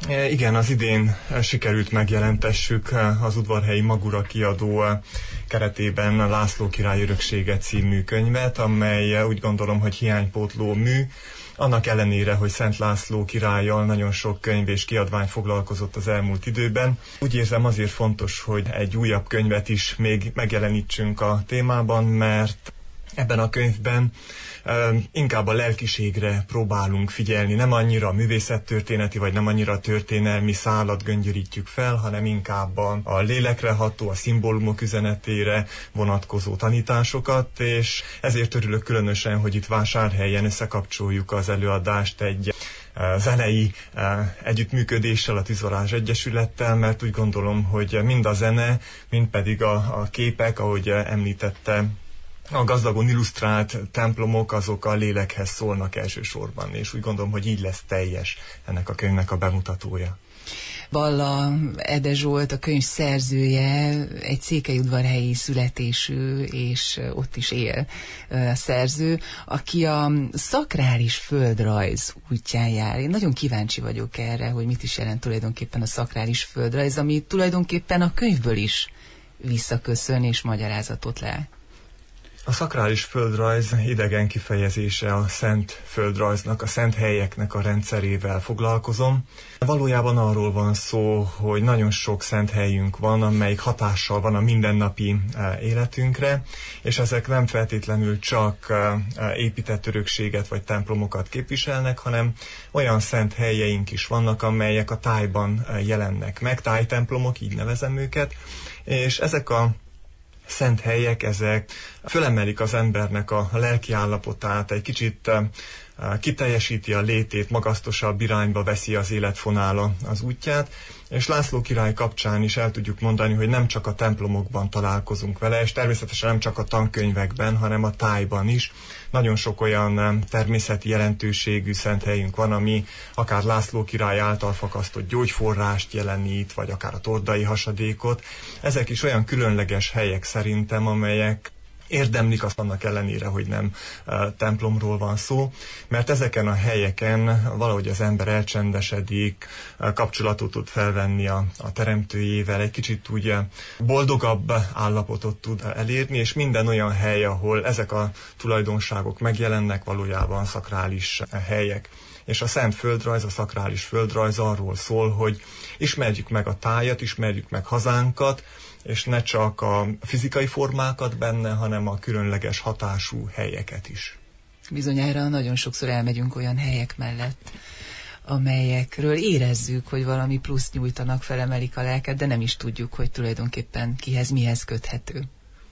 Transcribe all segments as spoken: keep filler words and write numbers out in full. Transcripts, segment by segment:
Igen, az idén sikerült megjelentessük az Udvarhelyi Magura kiadó keretében a László király öröksége című könyvet, amely úgy gondolom, hogy hiánypótló mű, annak ellenére, hogy Szent László királlyal nagyon sok könyv és kiadvány foglalkozott az elmúlt időben. Úgy érzem, azért fontos, hogy egy újabb könyvet is még megjelenítsünk a témában, mert ebben a könyvben uh, inkább a lelkiségre próbálunk figyelni, nem annyira a művészettörténeti, vagy nem annyira a történelmi szálat göngyörítjük fel, hanem inkább a, a lélekre ható, a szimbólumok üzenetére vonatkozó tanításokat, és ezért örülök különösen, hogy itt Vásárhelyen összekapcsoljuk az előadást egy uh, zenei uh, együttműködéssel, a Tűzvarázs Egyesülettel, mert úgy gondolom, hogy mind a zene, mind pedig a, a képek, ahogy uh, említette, a gazdagon illusztrált templomok azok a lélekhez szólnak elsősorban, és úgy gondolom, hogy így lesz teljes ennek a könyvnek a bemutatója. Balla Ede Zsolt, a könyv szerzője, egy székelyudvarhelyi születésű, és ott is él a szerző, aki a szakrális földrajz útján jár. Én nagyon kíváncsi vagyok erre, hogy mit is jelent tulajdonképpen a szakrális földrajz, ami tulajdonképpen a könyvből is visszaköszön és magyarázatot lel. A szakrális földrajz idegen kifejezése a szent földrajznak, a szent helyeknek a rendszerével foglalkozom. Valójában arról van szó, hogy nagyon sok szent helyünk van, amelyik hatással van a mindennapi életünkre, és ezek nem feltétlenül csak épített örökséget vagy templomokat képviselnek, hanem olyan szent helyeink is vannak, amelyek a tájban jelennek meg, tájtemplomok, így nevezem őket, és ezek a szent helyek, ezek fölemelik az embernek a lelki állapotát, egy kicsit kiteljesíti a létét, magasztosabb irányba veszi az életfonála az útját, és László király kapcsán is el tudjuk mondani, hogy nem csak a templomokban találkozunk vele, és természetesen nem csak a tankönyvekben, hanem a tájban is. Nagyon sok olyan természeti jelentőségű szent helyünk van, ami akár László király által fakasztott gyógyforrást jelenít, vagy akár a tordai hasadékot. Ezek is olyan különleges helyek szerintem, amelyek érdemlik azt annak ellenére, hogy nem uh, templomról van szó, mert ezeken a helyeken valahogy az ember elcsendesedik, uh, kapcsolatot tud felvenni a, a teremtőjével, egy kicsit úgy uh, boldogabb állapotot tud elérni, és minden olyan hely, ahol ezek a tulajdonságok megjelennek, valójában szakrális uh, helyek. És a szent földrajz, a szakrális földrajz arról szól, hogy ismerjük meg a tájat, ismerjük meg hazánkat, és ne csak a fizikai formákat benne, hanem a különleges hatású helyeket is. Bizonyára nagyon sokszor elmegyünk olyan helyek mellett, amelyekről érezzük, hogy valami plusz nyújtanak, felemelik a lelket, de nem is tudjuk, hogy tulajdonképpen kihez, mihez köthető.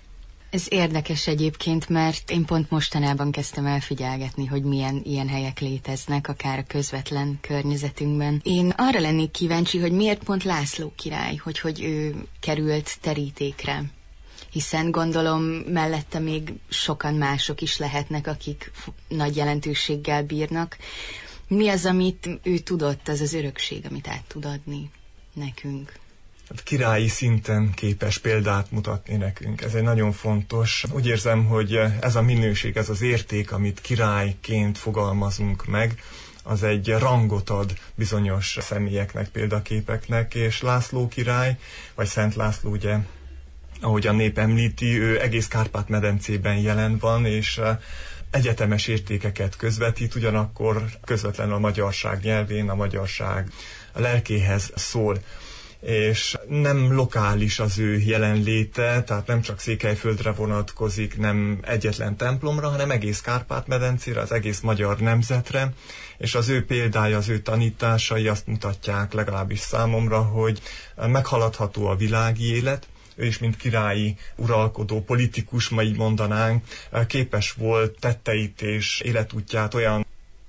Ez érdekes egyébként, mert én pont mostanában kezdtem elfigyelgetni, hogy milyen ilyen helyek léteznek, akár a közvetlen környezetünkben. Én arra lennék kíváncsi, hogy miért pont László király, hogy, hogy ő került terítékre. Hiszen gondolom mellette még sokan mások is lehetnek, akik nagy jelentőséggel bírnak. Mi az, amit ő tudott, az az örökség, amit át tud adni nekünk? Királyi szinten képes példát mutatni nekünk. Ez egy nagyon fontos. Úgy érzem, hogy ez a minőség, ez az érték, amit királyként fogalmazunk meg, az egy rangot ad bizonyos személyeknek, példaképeknek, és László király, vagy Szent László, ugye, ahogy a nép említi, ő egész Kárpát-medencében jelen van, és egyetemes értékeket közvetít, ugyanakkor közvetlenül a magyarság nyelvén, a magyarság lelkéhez szól. És nem lokális az ő jelenléte, tehát nem csak Székelyföldre vonatkozik, nem egyetlen templomra, hanem egész Kárpát-medencére, az egész magyar nemzetre, és az ő példája, az ő tanításai azt mutatják legalábbis számomra, hogy meghaladható a világi élet. Ő is, mint királyi uralkodó, politikus, ma így mondanánk, képes volt tetteit és életútját olyan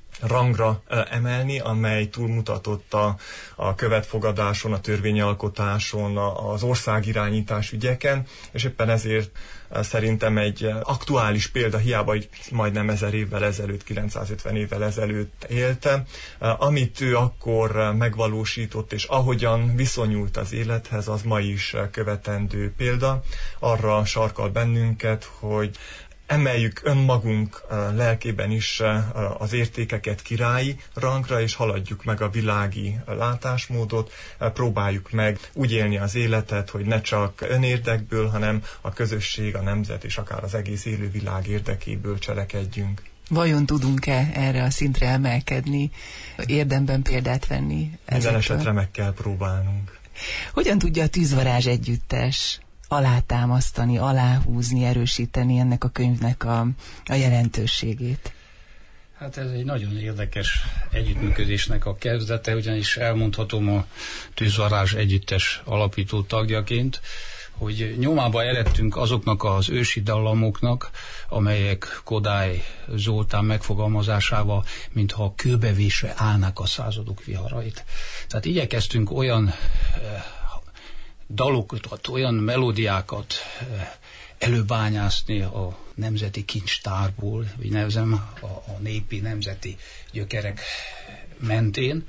rangra emelni, amely túlmutatott a, a követfogadáson, a törvényalkotáson, a, az országirányítás ügyeken, és éppen ezért szerintem egy aktuális példa, hiába hogy majdnem ezer évvel ezelőtt, kilencszázötven évvel ezelőtt élte, amit ő akkor megvalósított, és ahogyan viszonyult az élethez, az ma is követendő példa. Arra sarkal bennünket, hogy emeljük önmagunk lelkében is az értékeket királyi rangra, és haladjuk meg a világi látásmódot, próbáljuk meg úgy élni az életet, hogy ne csak önérdekből, hanem a közösség, a nemzet és akár az egész élővilág érdekéből cselekedjünk. Vajon tudunk-e erre a szintre emelkedni, érdemben példát venni? Minden ezekről? esetre meg kell próbálnunk. Hogyan tudja a Tűzvarázs együttes alátámasztani, aláhúzni, erősíteni ennek a könyvnek a, a jelentőségét? Hát ez egy nagyon érdekes együttműködésnek a kezdete, ugyanis elmondhatom a Tűzvarázs együttes alapító tagjaként, hogy nyomába eredtünk azoknak az ősi dallamoknak, amelyek Kodály Zoltán megfogalmazásával, mintha kőbevésre állnak a századok viharait. Tehát igyekeztünk olyan eh, dalokat, olyan melódiákat eh, előbányászni a nemzeti kincstárból, úgy nevezem, a, a népi nemzeti gyökerek mentén,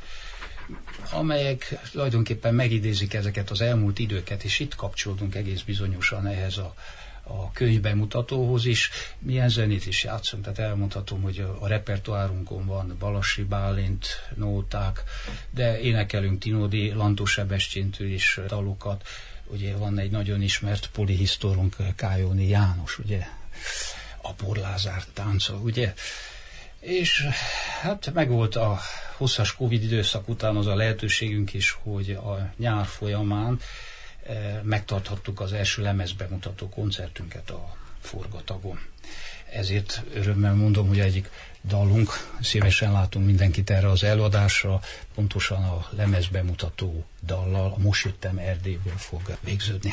amelyek tulajdonképpen megidézik ezeket az elmúlt időket, és itt kapcsolódunk egész bizonyosan ehhez a, a könyvbemutatóhoz is. Milyen zenét is játszunk, tehát elmondhatom, hogy a, a repertoárunkon van Balassi Bálint, nóták, de énekelünk Tinódi Lantó Sebestyéntől is dalokat. Ugye van egy nagyon ismert polihisztorunk, Kájóni János, ugye, a Porlázár tánca, ugye, és hát megvolt a hosszas Covid időszak után az a lehetőségünk is, hogy a nyár folyamán e, megtarthattuk az első lemezbemutató koncertünket a Forgatagon. Ezért örömmel mondom, hogy egyik dalunk, szívesen látunk mindenkit erre az előadásra, pontosan a lemezbemutató dallal, a Most jöttem Erdélyből fog végződni.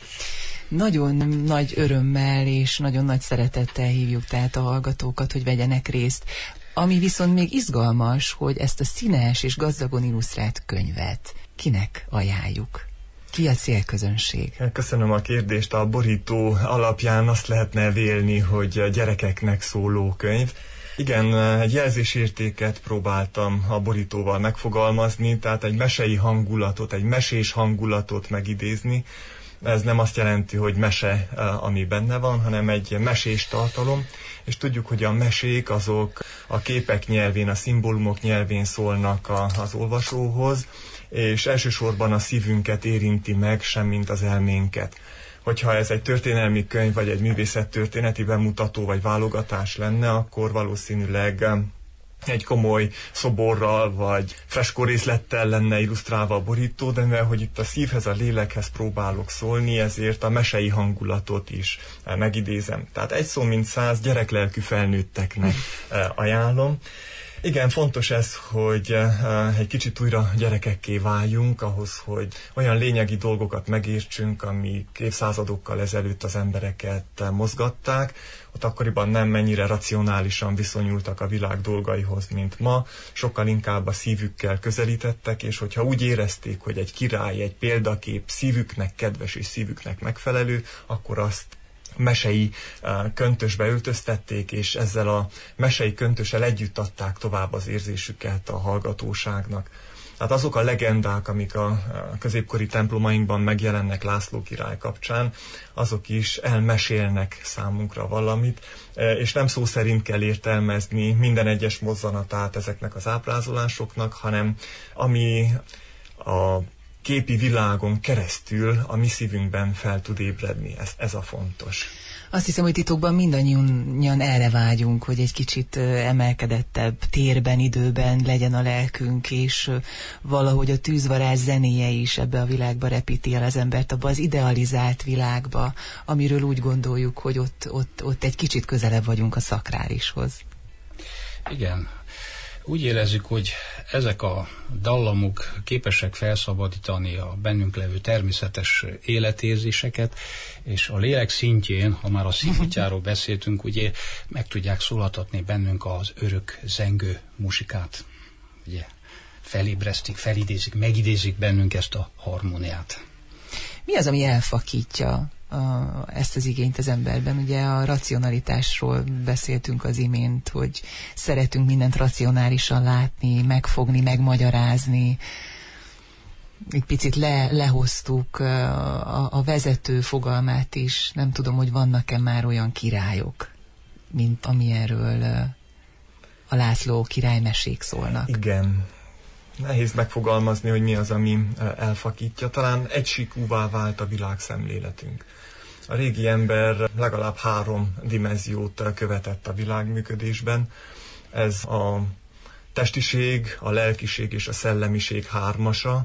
Nagyon nagy örömmel és nagyon nagy szeretettel hívjuk tehát a hallgatókat, hogy vegyenek részt. Ami viszont még izgalmas, hogy ezt a színes és gazdagon illusztrált könyvet kinek ajánljuk? Ki a célközönség? Köszönöm a kérdést. A borító alapján azt lehetne vélni, hogy gyerekeknek szóló könyv. Igen, egy jelzésértéket próbáltam a borítóval megfogalmazni, tehát egy mesei hangulatot, egy mesés hangulatot megidézni. Ez nem azt jelenti, hogy mese, ami benne van, hanem egy mesés tartalom, és tudjuk, hogy a mesék azok a képek nyelvén, a szimbólumok nyelvén szólnak a, az olvasóhoz, és elsősorban a szívünket érinti meg, semmint az elménket. Hogyha ez egy történelmi könyv, vagy egy művészettörténeti bemutató, vagy válogatás lenne, akkor valószínűleg egy komoly szoborral, vagy freskórészlettel lenne illusztrálva a borító, de mivel, hogy itt a szívhez, a lélekhez próbálok szólni, ezért a mesei hangulatot is megidézem. Tehát egy szó mint száz, gyereklelkű felnőtteknek ajánlom. Igen, fontos ez, hogy egy kicsit újra gyerekekké váljunk, ahhoz, hogy olyan lényegi dolgokat megértsünk, amik évszázadokkal ezelőtt az embereket mozgatták. Ott akkoriban nem mennyire racionálisan viszonyultak a világ dolgaihoz, mint ma, sokkal inkább a szívükkel közelítettek, és hogyha úgy érezték, hogy egy király, egy példakép szívüknek kedves és szívüknek megfelelő, akkor azt mesei köntösbe öltöztették, és ezzel a mesei köntössel együtt adták tovább az érzésüket a hallgatóságnak. Tehát azok a legendák, amik a középkori templomainkban megjelennek László király kapcsán, azok is elmesélnek számunkra valamit, és nem szó szerint kell értelmezni minden egyes mozzanatát ezeknek az ábrázolásoknak, hanem ami a képi világon keresztül a mi szívünkben fel tud ébredni. Ez, ez a fontos. Azt hiszem, hogy titokban mindannyian erre vágyunk, hogy egy kicsit emelkedettebb térben, időben legyen a lelkünk, és valahogy a Tűzvarázs zenéje is ebbe a világba repíti el az embert, abba az idealizált világba, amiről úgy gondoljuk, hogy ott, ott, ott egy kicsit közelebb vagyunk a szakrálishoz. Igen. Úgy érezzük, hogy ezek a dallamok képesek felszabadítani a bennünk levő természetes életérzéseket, és a lélek szintjén, ha már a szívútjáról beszéltünk, ugye meg tudják szólaltatni bennünk az örök zengő musikát. Ugye felébresztik, felidézik, megidézik bennünk ezt a harmóniát. Mi az, ami elfakítja A, ezt az igényt az emberben? Ugye a racionalitásról beszéltünk az imént, hogy szeretünk mindent racionálisan látni, megfogni, megmagyarázni. Egy picit le, lehoztuk a, a vezető fogalmát is. Nem tudom, hogy vannak-e már olyan királyok, mint amilyenről a László királymesék szólnak. Igen. Nehéz megfogalmazni, hogy mi az, ami elfakítja. Talán egysíkúvá vált a világszemléletünk. A régi ember legalább három dimenziót követett a világműködésben. Ez a testiség, a lelkiség és a szellemiség hármasa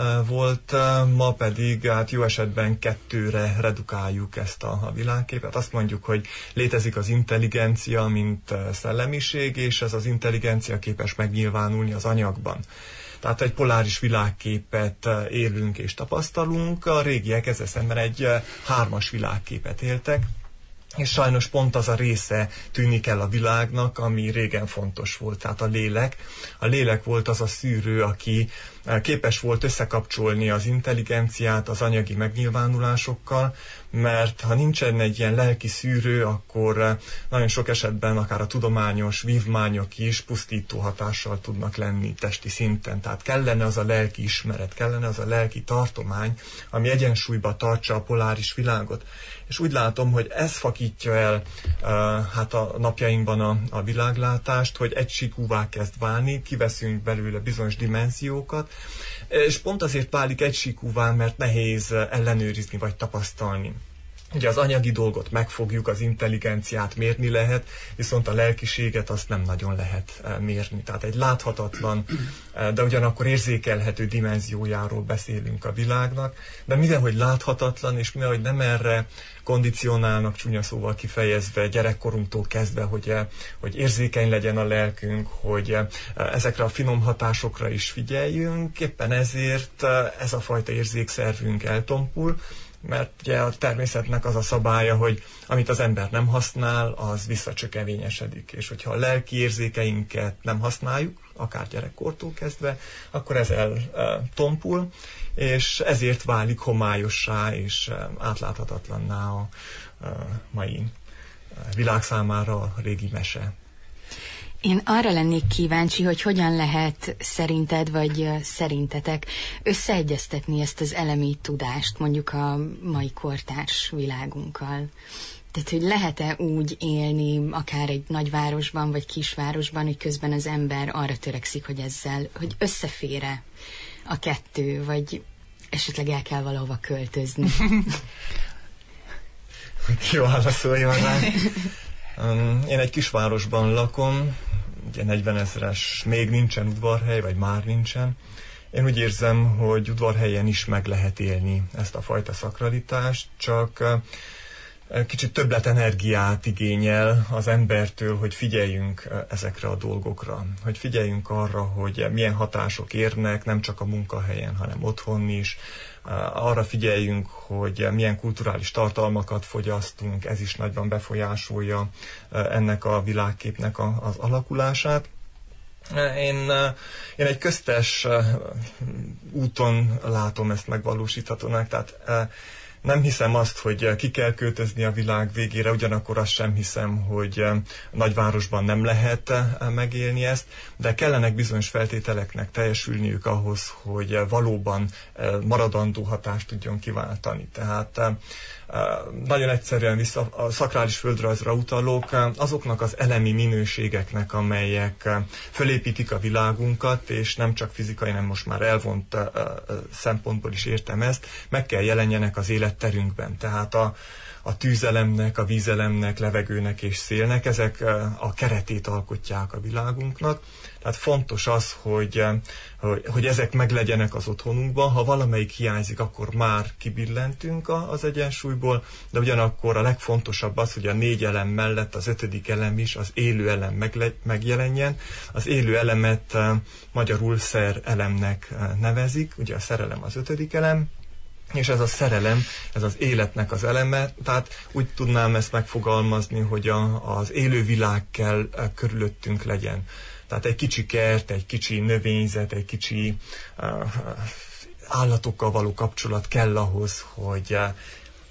volt, ma pedig hát jó esetben kettőre redukáljuk ezt a, a világképet. Azt mondjuk, hogy létezik az intelligencia, mint szellemiség, és ez az intelligencia képes megnyilvánulni az anyagban. Tehát egy poláris világképet élünk és tapasztalunk, a régiek ezzel szemben egy hármas világképet éltek, és sajnos pont az a része tűnik el a világnak, ami régen fontos volt, tehát a lélek. A lélek volt az a szűrő, aki képes volt összekapcsolni az intelligenciát az anyagi megnyilvánulásokkal, mert ha nincsen egy ilyen lelki szűrő, akkor nagyon sok esetben akár a tudományos vívmányok is pusztító hatással tudnak lenni testi szinten. Tehát kellene az a lelki ismeret, kellene az a lelki tartomány, ami egyensúlyba tartsa a poláris világot. És úgy látom, hogy ez fakítja el uh, hát a napjainkban a, a világlátást, hogy egysíkúvá kezd válni, kiveszünk belőle bizonyos dimenziókat, és pont azért válik egysíkúvá, mert nehéz ellenőrizni vagy tapasztalni. Ugye az anyagi dolgot megfogjuk, az intelligenciát mérni lehet, viszont a lelkiséget azt nem nagyon lehet mérni. Tehát egy láthatatlan, de ugyanakkor érzékelhető dimenziójáról beszélünk a világnak, de mindenhogy láthatatlan, és mindenhogy nem erre kondicionálnak, csúnya szóval kifejezve, gyerekkorunktól kezdve, hogy, hogy érzékeny legyen a lelkünk, hogy ezekre a finom hatásokra is figyeljünk. Éppen ezért ez a fajta érzékszervünk eltompul, mert ugye a természetnek az a szabálya, hogy amit az ember nem használ, az visszacsökevényesedik. És hogyha a lelki érzékeinket nem használjuk, akár gyerekkortól kezdve, akkor ez eltompul, és ezért válik homályossá és átláthatatlanná a mai világ számára a régi mese. Én arra lennék kíváncsi, hogy hogyan lehet szerinted, vagy szerintetek összeegyeztetni ezt az elemi tudást mondjuk a mai kortárs világunkkal. Tehát, hogy lehet-e úgy élni akár egy nagyvárosban, vagy kisvárosban, hogy közben az ember arra törekszik, hogy ezzel, hogy összefér-e a kettő, vagy esetleg el kell valahova költözni. Jó válaszoljon rá. Én egy kisvárosban lakom, ugye negyvenezres, még nincsen udvarhely, vagy már nincsen. Én úgy érzem, hogy udvarhelyen is meg lehet élni ezt a fajta szakralitást, csak kicsit többlet energiát igényel az embertől, hogy figyeljünk ezekre a dolgokra. Hogy figyeljünk arra, hogy milyen hatások érnek, nem csak a munkahelyen, hanem otthon is. Arra figyeljünk, hogy milyen kulturális tartalmakat fogyasztunk, ez is nagyban befolyásolja ennek a világképnek az alakulását. Én, én egy köztes úton látom ezt megvalósíthatónak, tehát nem hiszem azt, hogy ki kell költözni a világ végére, ugyanakkor azt sem hiszem, hogy nagyvárosban nem lehet megélni ezt, de kellenek bizonyos feltételeknek teljesülniük ahhoz, hogy valóban maradandó hatást tudjon kiváltani. Tehát nagyon egyszerűen vissza a szakrális földrajzra utalok, azoknak az elemi minőségeknek, amelyek fölépítik a világunkat, és nem csak fizikai, hanem most már elvont szempontból is értem ezt, meg kell jelenjenek az életterünkben. Tehát a, a tűzelemnek, a vízelemnek, levegőnek és szélnek, ezek a keretét alkotják a világunknak. Tehát fontos az, hogy, hogy, hogy ezek meglegyenek az otthonunkban. Ha valamelyik hiányzik, akkor már kibillentünk az egyensúlyból, de ugyanakkor a legfontosabb az, hogy a négy elem mellett az ötödik elem is, az élő elem megle, megjelenjen. Az élő elemet magyarul szerelemnek nevezik, ugye a szerelem az ötödik elem, és ez a szerelem, ez az életnek az eleme, tehát úgy tudnám ezt megfogalmazni, hogy a, az élő világ kell körülöttünk legyen. Tehát egy kicsi kert, egy kicsi növényzet, egy kicsi uh, állatokkal való kapcsolat kell ahhoz, hogy, uh,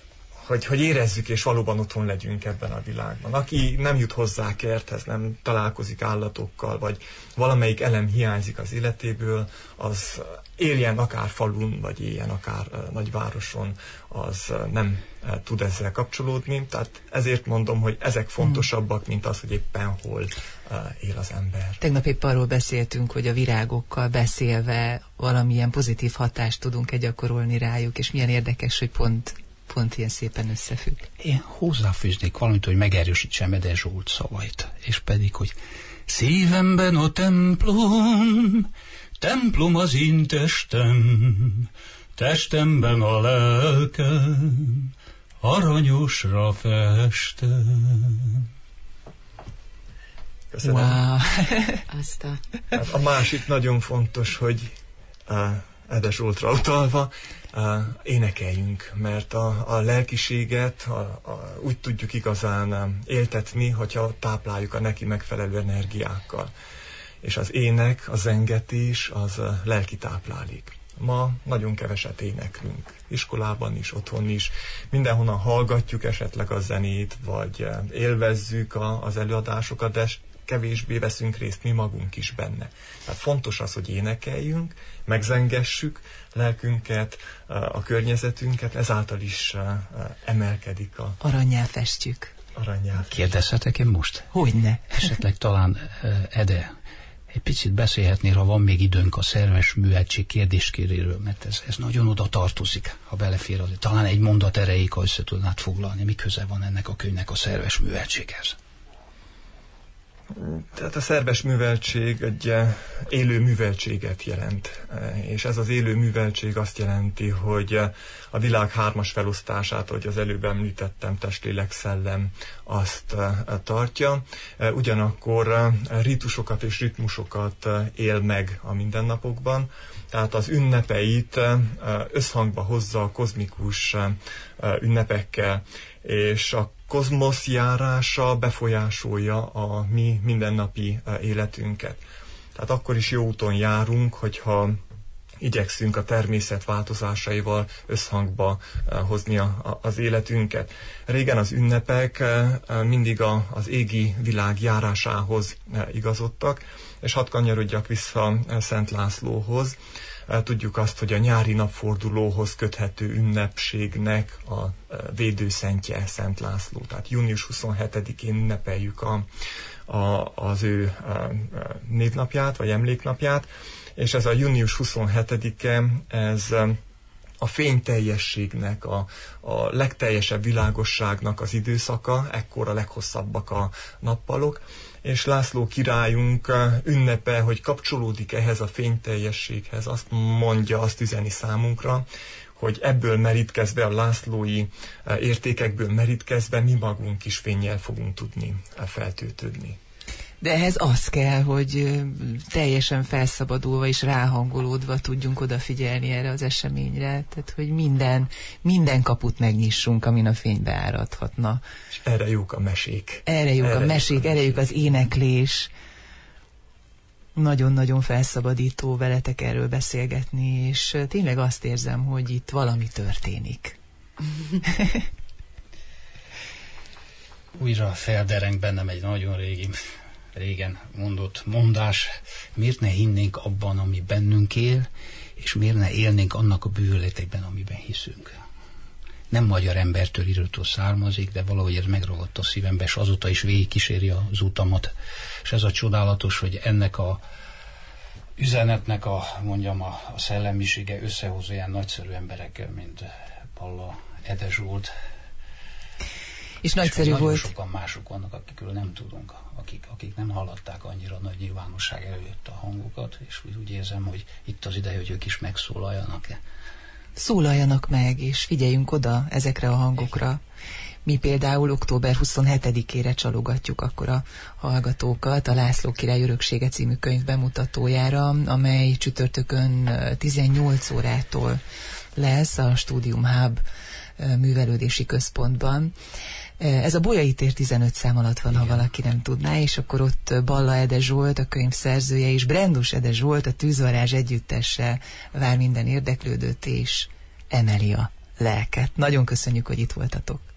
hogy, hogy érezzük és valóban otthon legyünk ebben a világban. Aki nem jut hozzá kerthez, nem találkozik állatokkal, vagy valamelyik elem hiányzik az életéből, az éljen akár falun, vagy éljen akár nagyvároson, az nem tud ezzel kapcsolódni. Tehát ezért mondom, hogy ezek fontosabbak, mint az, hogy éppen hol él az ember. Tegnap épp arról beszéltünk, hogy a virágokkal beszélve valamilyen pozitív hatást tudunk-e gyakorolni rájuk, és milyen érdekes, hogy pont, pont ilyen szépen összefügg. Én hozzáfűznék valamit, hogy megerősítsem Ede Zsolt szavait, és pedig, hogy szívemben a templom, templom az én testem, testemben a lelkem, aranyosra festem. Köszönöm. Wow. Azt a... Hát a másik nagyon fontos, hogy uh, Ede Zsoltra utalva uh, énekeljünk, mert a, a lelkiséget a, a, úgy tudjuk igazán uh, éltetni, hogyha tápláljuk a neki megfelelő energiákkal. És az ének, a zengetés, az uh, lelki táplálék. Ma nagyon keveset éneklünk. Iskolában is, otthon is. Mindenhonnan hallgatjuk esetleg a zenét, vagy uh, élvezzük a, az előadásokat, de kevésbé veszünk részt mi magunk is benne. Tehát fontos az, hogy énekeljünk, megzengessük lelkünket, a környezetünket, ezáltal is emelkedik a... Aranyjá festjük. Aranyjá. Kérdezhetek én most? Hogyne. Esetleg talán Ede egy picit beszélhetnél, ha van még időnk a szerves műveltség kérdéskéréről, mert ez, ez nagyon oda tartozik, ha belefér az. Talán egy mondat erejéig, ha össze tudnád foglalni, mi köze van ennek a könyvnek a szerves műveltséghez? Tehát a szerves műveltség egy élő műveltséget jelent, és ez az élő műveltség azt jelenti, hogy a világ hármas felosztását, ahogy az előbb említettem, test, lélek, szellem azt tartja, ugyanakkor rítusokat és ritmusokat él meg a mindennapokban, tehát az ünnepeit összhangba hozza a kozmikus ünnepekkel, és a kozmosz járása befolyásolja a mi mindennapi életünket. Tehát akkor is jó úton járunk, hogyha igyekszünk a természet változásaival összhangba hozni a, a, az életünket. Régen az ünnepek mindig a, az égi világ járásához igazodtak, és hadd kanyarodjak vissza Szent Lászlóhoz. Tudjuk azt, hogy a nyári napfordulóhoz köthető ünnepségnek a védőszentje Szent László. Tehát június huszonhetedikén ünnepeljük a, a, az ő névnapját, vagy emléknapját, és ez a június huszonhetedike, ez a fényteljességnek, a, a legteljesebb világosságnak az időszaka, ekkor a leghosszabbak a nappalok, és László királyunk ünnepe, hogy kapcsolódik ehhez a fényteljességhez, azt mondja, azt üzeni számunkra, hogy ebből merítkezve, a lászlói értékekből merítkezve mi magunk is fénnyel fogunk tudni feltöltődni. De ehhez az kell, hogy teljesen felszabadulva és ráhangolódva tudjunk odafigyelni erre az eseményre. Tehát, hogy minden, minden kaput megnyissunk, amin a fény beáradhatna. És erre jók a mesék. Erre jók erre a mesék, erre jók az éneklés. Nagyon-nagyon felszabadító veletek erről beszélgetni, és tényleg azt érzem, hogy itt valami történik. Újra feldereng bennem egy nagyon régi, régen mondott mondás, miért ne hinnénk abban, ami bennünk él, és miért ne élnénk annak a bűvöletekben, amiben hiszünk. Nem magyar embertől, írőtől származik, de valahogy ez megragadt a szívembe, és azóta is végigkíséri az utamat. És ez a csodálatos, hogy ennek a üzenetnek a, mondjam, a, a szellemisége összehozza ilyen nagyszerű emberekkel, mint Palla, Ede Zsolt. És nagyszerű nagyon volt. Sokan mások vannak, akikről nem tudunk, akik, akik nem hallották annyira nagy nyilvánosság előtt a hangokat, és úgy érzem, hogy itt az ideje, hogy ők is megszólaljanak-e. Szólaljanak meg, és figyeljünk oda ezekre a hangokra. Mi például október huszonhetedikére csalogatjuk akkor a hallgatókat a László király öröksége című könyv bemutatójára, amely csütörtökön tizennyolc órától lesz a Studium Hub művelődési központban. Ez a Bolyai tér tizenöt szám alatt van, ha valaki nem tudná, és akkor ott Balla Ede Zsolt, a könyv szerzője, és Brendus Ede Zsolt, a Tűzvarázs együttese vár minden érdeklődőt, és emeli a lelket. Nagyon köszönjük, hogy itt voltatok.